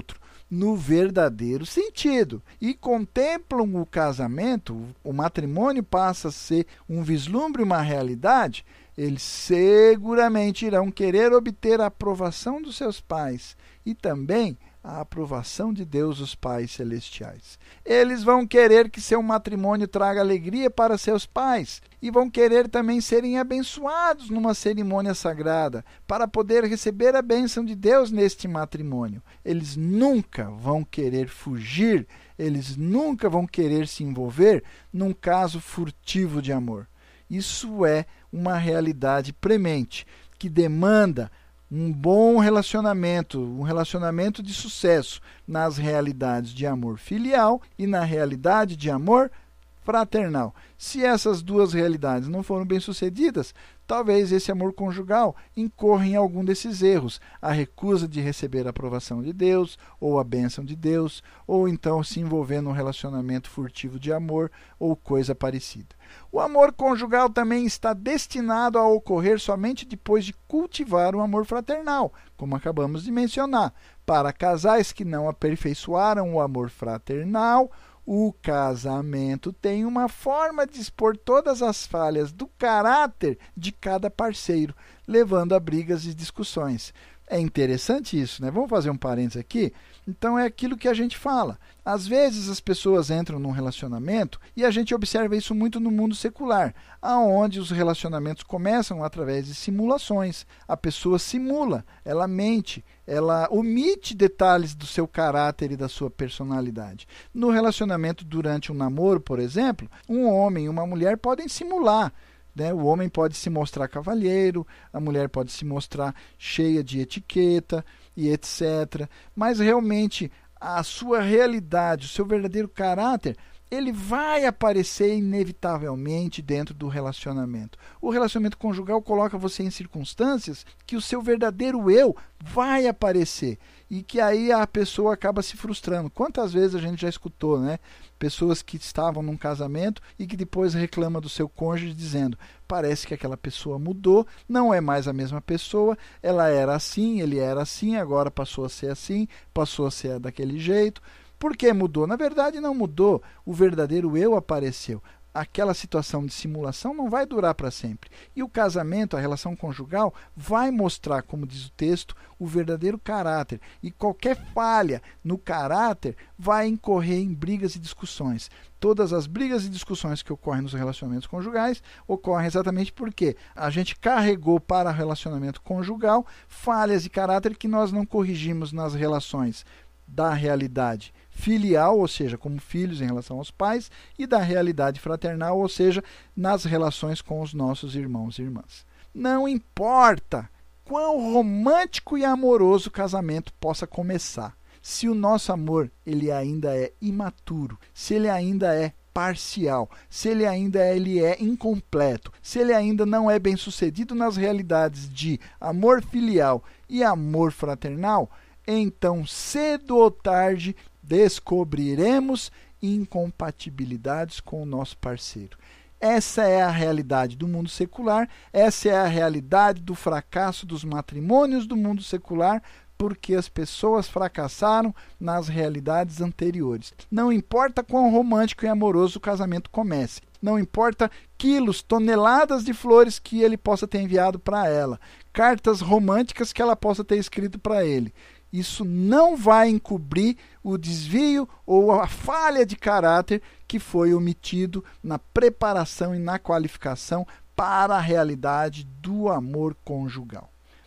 no verdadeiro sentido e contemplam o casamento, o matrimônio passa a ser um vislumbre, uma realidade, eles seguramente irão querer obter a aprovação dos seus pais e também a aprovação de Deus, os pais celestiais. Eles vão querer que seu matrimônio traga alegria para seus pais e vão querer também serem abençoados numa cerimônia sagrada para poder receber a bênção de Deus neste matrimônio. Eles nunca vão querer fugir, eles nunca vão querer se envolver num caso furtivo de amor. Isso é uma realidade premente que demanda um bom relacionamento, um relacionamento de sucesso nas realidades de amor filial e na realidade de amor fraternal. Se essas duas realidades não foram bem-sucedidas, talvez esse amor conjugal incorra em algum desses erros, a recusa de receber a aprovação de Deus, ou a bênção de Deus, ou então se envolver num relacionamento furtivo de amor, ou coisa parecida. O amor conjugal também está destinado a ocorrer somente depois de cultivar o amor fraternal, como acabamos de mencionar. Para casais que não aperfeiçoaram o amor fraternal, o casamento tem uma forma de expor todas as falhas do caráter de cada parceiro, levando a brigas e discussões. É interessante isso, né? Vamos fazer um parênteses aqui? Então é aquilo que a gente fala. Às vezes as pessoas entram num relacionamento e a gente observa isso muito no mundo secular, aonde os relacionamentos começam através de simulações. A pessoa simula, ela mente, ela omite detalhes do seu caráter e da sua personalidade. No relacionamento durante um namoro, por exemplo, um homem e uma mulher podem simular. O homem pode se mostrar cavalheiro, a mulher pode se mostrar cheia de etiqueta e etc. Mas realmente a sua realidade, o seu verdadeiro caráter, ele vai aparecer inevitavelmente dentro do relacionamento. O relacionamento conjugal coloca você em circunstâncias que o seu verdadeiro eu vai aparecer e que aí a pessoa acaba se frustrando. Quantas vezes a gente já escutou, né? Pessoas que estavam num casamento e que depois reclamam do seu cônjuge dizendo: parece que aquela pessoa mudou, não é mais a mesma pessoa, ela era assim, ele era assim, agora passou a ser assim, passou a ser daquele jeito. Por que mudou? Na verdade não mudou, o verdadeiro eu apareceu. Aquela situação de simulação não vai durar para sempre. E o casamento, a relação conjugal, vai mostrar, como diz o texto, o verdadeiro caráter. E qualquer falha no caráter vai incorrer em brigas e discussões. Todas as brigas e discussões que ocorrem nos relacionamentos conjugais ocorrem exatamente porque a gente carregou para o relacionamento conjugal falhas de caráter que nós não corrigimos nas relações da realidade filial, ou seja, como filhos em relação aos pais, e da realidade fraternal, ou seja, nas relações com os nossos irmãos e irmãs. Não importa quão romântico e amoroso o casamento possa começar, se o nosso amor ele ainda é imaturo, se ele ainda é parcial, se ele ainda é incompleto, se ele ainda não é bem sucedido nas realidades de amor filial e amor fraternal, então cedo ou tarde descobriremos incompatibilidades com o nosso parceiro. Essa é a realidade do mundo secular, essa é a realidade do fracasso dos matrimônios do mundo secular, porque as pessoas fracassaram nas realidades anteriores. Não importa quão romântico e amoroso o casamento comece, não importa quilos, toneladas de flores que ele possa ter enviado para ela, cartas românticas que ela possa ter escrito para ele. Isso não vai encobrir o desvio ou a falha de caráter que foi omitido na preparação e na qualificação para a realidade do amor conjugal.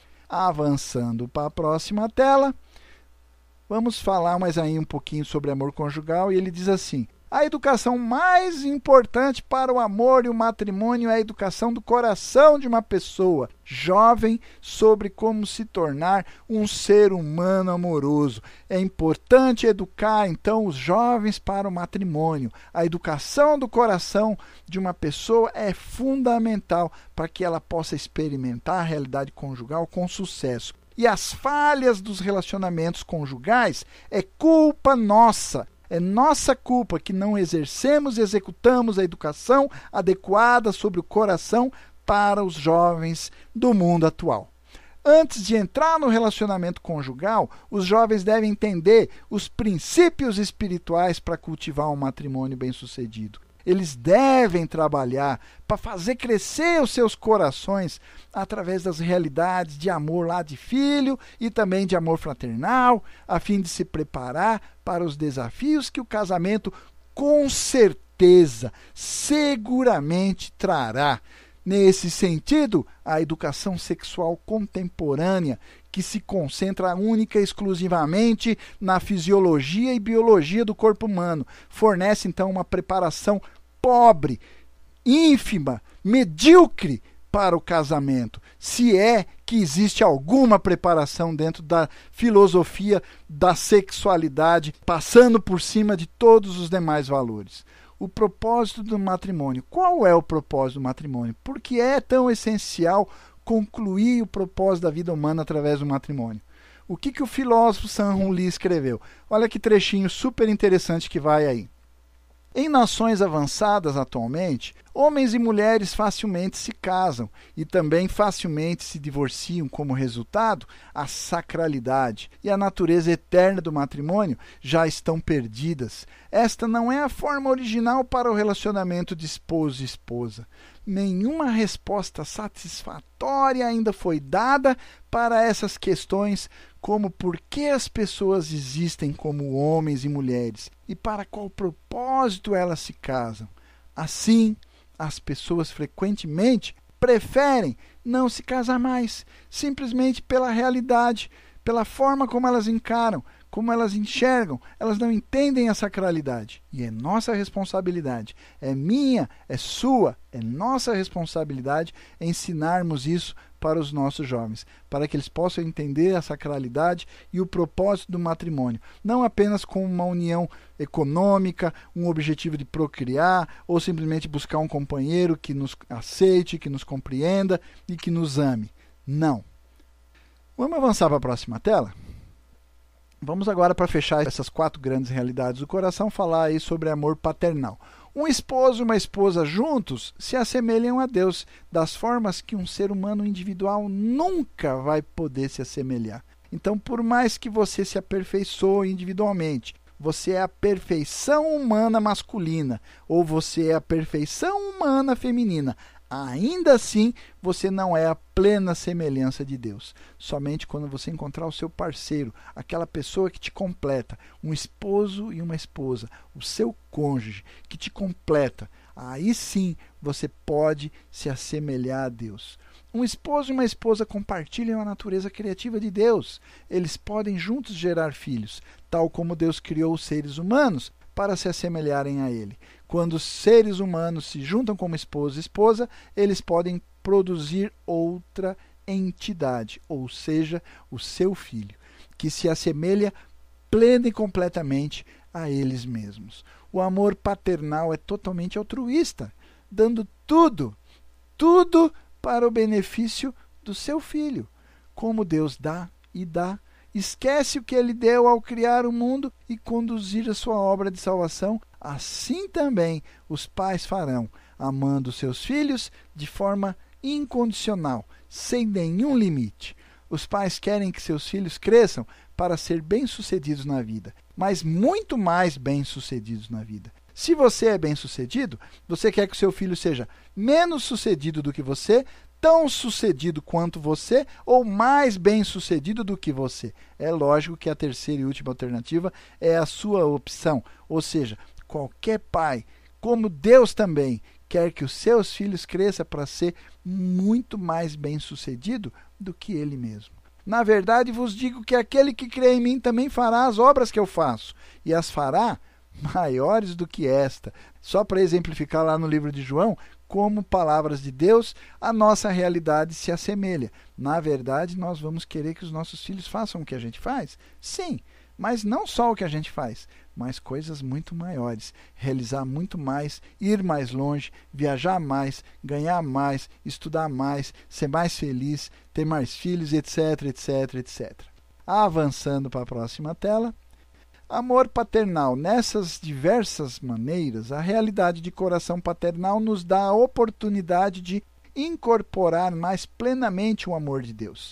Avançando para a próxima tela, vamos falar mais aí um pouquinho sobre amor conjugal e ele diz assim: a educação mais importante para o amor e o matrimônio é a educação do coração de uma pessoa jovem sobre como se tornar um ser humano amoroso. É importante educar, então, os jovens para o matrimônio. A educação do coração de uma pessoa é fundamental para que ela possa experimentar a realidade conjugal com sucesso. E as falhas dos relacionamentos conjugais é culpa nossa. É nossa culpa que não exercemos e executamos a educação adequada sobre o coração para os jovens do mundo atual. Antes de entrar no relacionamento conjugal, os jovens devem entender os princípios espirituais para cultivar um matrimônio bem-sucedido. Eles devem trabalhar para fazer crescer os seus corações através das realidades de amor lá de filho e também de amor fraternal, a fim de se preparar para os desafios que o casamento com certeza, seguramente trará. Nesse sentido, a educação sexual contemporânea, que se concentra única e exclusivamente na fisiologia e biologia do corpo humano, fornece então uma preparação pobre, ínfima, medíocre para o casamento, se é que existe alguma preparação dentro da filosofia da sexualidade, passando por cima de todos os demais valores. O propósito do matrimônio. Qual é o propósito do matrimônio? Por que é tão essencial concluir o propósito da vida humana através do matrimônio? O que o filósofo Sun Lee escreveu? Olha que trechinho super interessante que vai aí. Em nações avançadas atualmente, homens e mulheres facilmente se casam e também facilmente se divorciam. Como resultado, a sacralidade e a natureza eterna do matrimônio já estão perdidas. Esta não é a forma original para o relacionamento de esposo e esposa. Nenhuma resposta satisfatória ainda foi dada para essas questões, como por que as pessoas existem como homens e mulheres e para qual propósito elas se casam. Assim, as pessoas frequentemente preferem não se casar mais, simplesmente pela realidade, pela forma como elas encaram, como elas enxergam, elas não entendem a sacralidade. E é nossa responsabilidade, é minha, é sua, é nossa responsabilidade ensinarmos isso para os nossos jovens, para que eles possam entender a sacralidade e o propósito do matrimônio, não apenas como uma união econômica, um objetivo de procriar, ou simplesmente buscar um companheiro que nos aceite, que nos compreenda e que nos ame. Não. Vamos avançar para a próxima tela? Vamos agora, para fechar essas 4 grandes realidades do coração, falar aí sobre amor paternal. Um esposo e uma esposa juntos se assemelham a Deus das formas que um ser humano individual nunca vai poder se assemelhar. Então, por mais que você se aperfeiçoe individualmente, você é a perfeição humana masculina ou você é a perfeição humana feminina, ainda assim, você não é a plena semelhança de Deus. Somente quando você encontrar o seu parceiro, aquela pessoa que te completa, um esposo e uma esposa, o seu cônjuge que te completa, aí sim você pode se assemelhar a Deus. Um esposo e uma esposa compartilham a natureza criativa de Deus. Eles podem juntos gerar filhos, tal como Deus criou os seres humanos para se assemelharem a Ele. Quando os seres humanos se juntam como esposo e esposa, eles podem produzir outra entidade, ou seja, o seu filho, que se assemelha plena e completamente a eles mesmos. O amor paternal é totalmente altruísta, dando tudo para o benefício do seu filho. Como Deus dá e dá, esquece o que ele deu ao criar o mundo e conduzir a sua obra de salvação, assim também os pais farão, amando seus filhos de forma incondicional, sem nenhum limite. Os pais querem que seus filhos cresçam para ser bem-sucedidos na vida, mas muito mais bem-sucedidos na vida. Se você é bem-sucedido, você quer que o seu filho seja menos sucedido do que você, tão sucedido quanto você ou mais bem-sucedido do que você. É lógico que a terceira e última alternativa é a sua opção. Ou seja, qualquer pai, como Deus também, quer que os seus filhos cresçam para ser muito mais bem-sucedido do que ele mesmo. Na verdade, vos digo que aquele que crê em mim também fará as obras que eu faço, e as fará maiores do que esta. Só para exemplificar lá no livro de João, como palavras de Deus, a nossa realidade se assemelha. Na verdade, nós vamos querer que os nossos filhos façam o que a gente faz? Sim, mas não só o que a gente faz, mas coisas muito maiores, realizar muito mais, ir mais longe, viajar mais, ganhar mais, estudar mais, ser mais feliz, ter mais filhos, etc, etc, etc. Avançando para a próxima tela. Amor paternal. Nessas diversas maneiras, a realidade de coração paternal nos dá a oportunidade de incorporar mais plenamente o amor de Deus.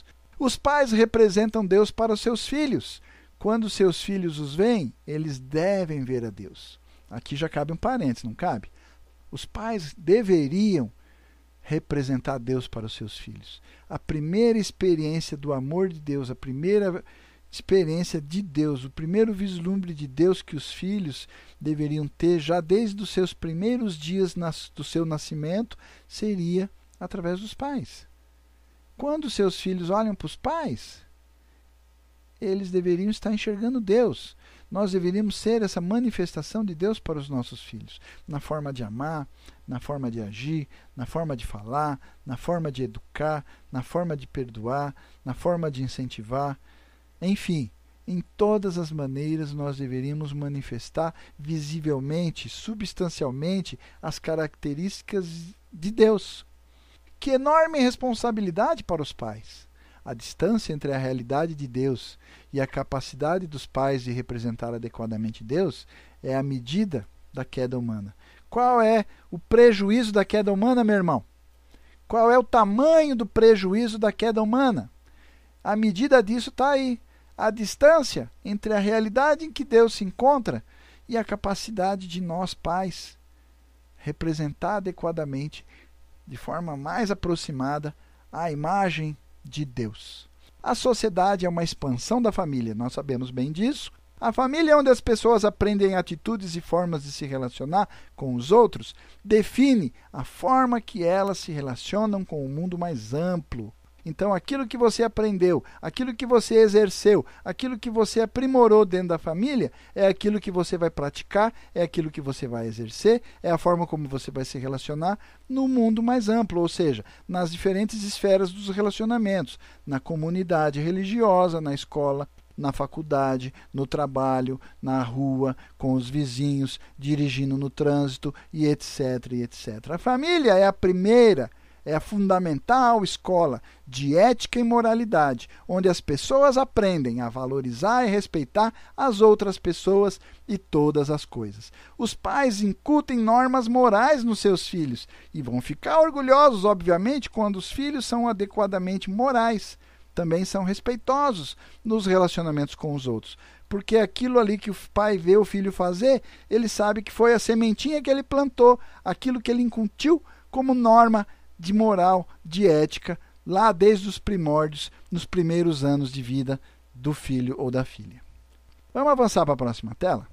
Os pais representam Deus para os seus filhos. Quando seus filhos os veem, eles devem ver a Deus. Aqui já cabe um parênteses, não cabe? Os pais deveriam representar Deus para os seus filhos. A primeira experiência do amor de Deus, a primeira experiência de Deus, o primeiro vislumbre de Deus que os filhos deveriam ter já desde os seus primeiros dias do seu nascimento, seria através dos pais. Quando seus filhos olham para os pais, eles deveriam estar enxergando Deus. Nós deveríamos ser essa manifestação de Deus para os nossos filhos, na forma de amar, na forma de agir, na forma de falar, na forma de educar, na forma de perdoar, na forma de incentivar. Enfim, em todas as maneiras nós deveríamos manifestar visivelmente, substancialmente, as características de Deus. Que enorme responsabilidade para os pais! A distância entre a realidade de Deus e a capacidade dos pais de representar adequadamente Deus é a medida da queda humana. Qual é o prejuízo da queda humana, meu irmão? Qual é o tamanho do prejuízo da queda humana? A medida disso está aí. A distância entre a realidade em que Deus se encontra e a capacidade de nós, pais, representar adequadamente, de forma mais aproximada, a imagem de Deus. A sociedade é uma expansão da família, nós sabemos bem disso. A família é onde as pessoas aprendem atitudes e formas de se relacionar com os outros, define a forma que elas se relacionam com o mundo mais amplo. Então, aquilo que você aprendeu, aquilo que você exerceu, aquilo que você aprimorou dentro da família, é aquilo que você vai praticar, é aquilo que você vai exercer, é a forma como você vai se relacionar no mundo mais amplo, ou seja, nas diferentes esferas dos relacionamentos, na comunidade religiosa, na escola, na faculdade, no trabalho, na rua, com os vizinhos, dirigindo no trânsito e etc, e etc. A família é a primeira, é a fundamental escola de ética e moralidade, onde as pessoas aprendem a valorizar e respeitar as outras pessoas e todas as coisas. Os pais incutem normas morais nos seus filhos e vão ficar orgulhosos, obviamente, quando os filhos são adequadamente morais. Também são respeitosos nos relacionamentos com os outros, porque aquilo ali que o pai vê o filho fazer, ele sabe que foi a sementinha que ele plantou, aquilo que ele incutiu como norma de moral, de ética, lá desde os primórdios, nos primeiros anos de vida do filho ou da filha. Vamos avançar para a próxima tela?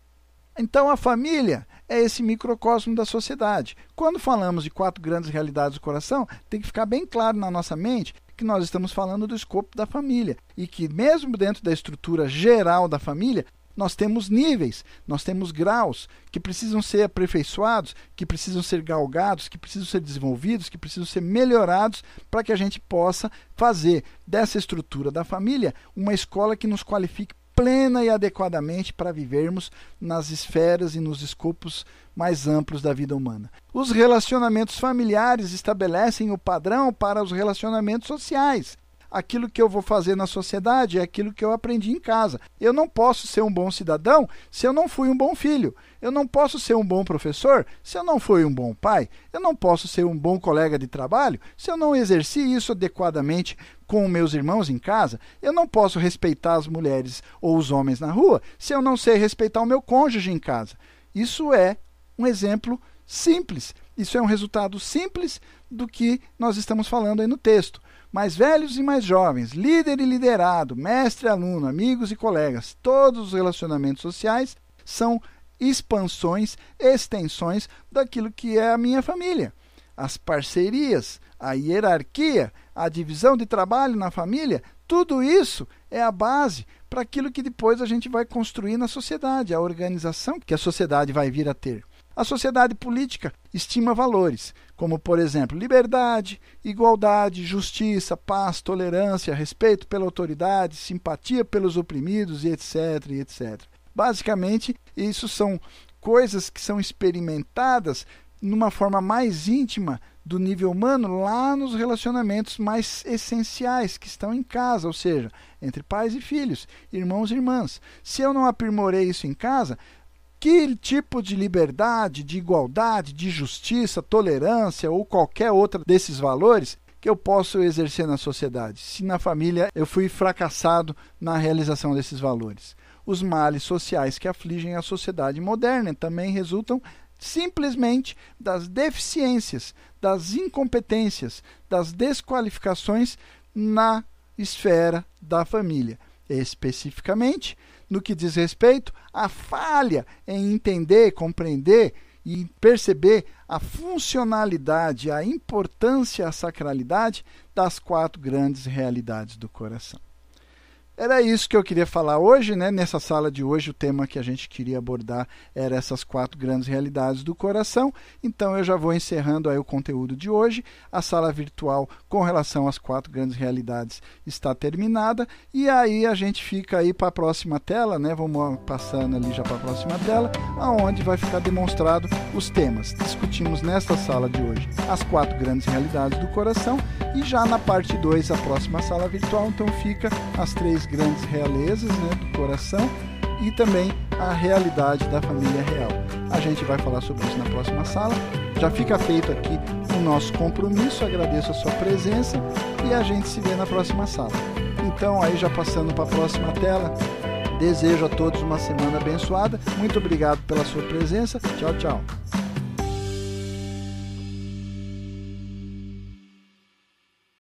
Então, a família é esse microcosmo da sociedade. Quando falamos de 4 grandes realidades do coração, tem que ficar bem claro na nossa mente que nós estamos falando do escopo da família e que, mesmo dentro da estrutura geral da família, nós temos níveis, nós temos graus que precisam ser aperfeiçoados, que precisam ser galgados, que precisam ser desenvolvidos, que precisam ser melhorados para que a gente possa fazer dessa estrutura da família uma escola que nos qualifique plena e adequadamente para vivermos nas esferas e nos escopos mais amplos da vida humana. Os relacionamentos familiares estabelecem o padrão para os relacionamentos sociais. Aquilo que eu vou fazer na sociedade é aquilo que eu aprendi em casa. Eu não posso ser um bom cidadão se eu não fui um bom filho. Eu não posso ser um bom professor se eu não fui um bom pai. Eu não posso ser um bom colega de trabalho se eu não exerci isso adequadamente com meus irmãos em casa. Eu não posso respeitar as mulheres ou os homens na rua se eu não sei respeitar o meu cônjuge em casa. Isso é um exemplo simples. Isso é um resultado simples do que nós estamos falando aí no texto. Mais velhos e mais jovens, líder e liderado, mestre e aluno, amigos e colegas, todos os relacionamentos sociais são expansões, extensões daquilo que é a minha família. As parcerias, a hierarquia, a divisão de trabalho na família, tudo isso é a base para aquilo que depois a gente vai construir na sociedade, a organização que a sociedade vai vir a ter. A sociedade política estima valores, como, por exemplo, liberdade, igualdade, justiça, paz, tolerância, respeito pela autoridade, simpatia pelos oprimidos e etc, e etc. Basicamente, isso são coisas que são experimentadas numa forma mais íntima do nível humano lá nos relacionamentos mais essenciais que estão em casa, ou seja, entre pais e filhos, irmãos e irmãs. Se eu não aprimorei isso em casa, que tipo de liberdade, de igualdade, de justiça, tolerância ou qualquer outra desses valores que eu posso exercer na sociedade, se na família eu fui fracassado na realização desses valores? Os males sociais que afligem a sociedade moderna também resultam simplesmente das deficiências, das incompetências, das desqualificações na esfera da família. Especificamente, no que diz respeito à falha em entender, compreender e perceber a funcionalidade, a importância, a sacralidade das 4 grandes realidades do coração. Era isso que eu queria falar hoje, né? Nessa sala de hoje, o tema que a gente queria abordar era essas 4 grandes realidades do coração. Então, eu já vou encerrando aí o conteúdo de hoje. A sala virtual com relação às 4 grandes realidades está terminada. E aí a gente fica aí para a próxima tela, né? Vamos passando ali já para a próxima tela, onde vai ficar demonstrado os temas. Discutimos nesta sala de hoje as 4 grandes realidades do coração. E já na parte 2, a próxima sala virtual, então fica as 3 grandes realezas, né, do coração e também a realidade da família real. A gente vai falar sobre isso na próxima sala. Já fica feito aqui o nosso compromisso, agradeço a sua presença e a gente se vê na próxima sala. Então, aí já passando para a próxima tela, desejo a todos uma semana abençoada. Muito obrigado pela sua presença. Tchau, tchau.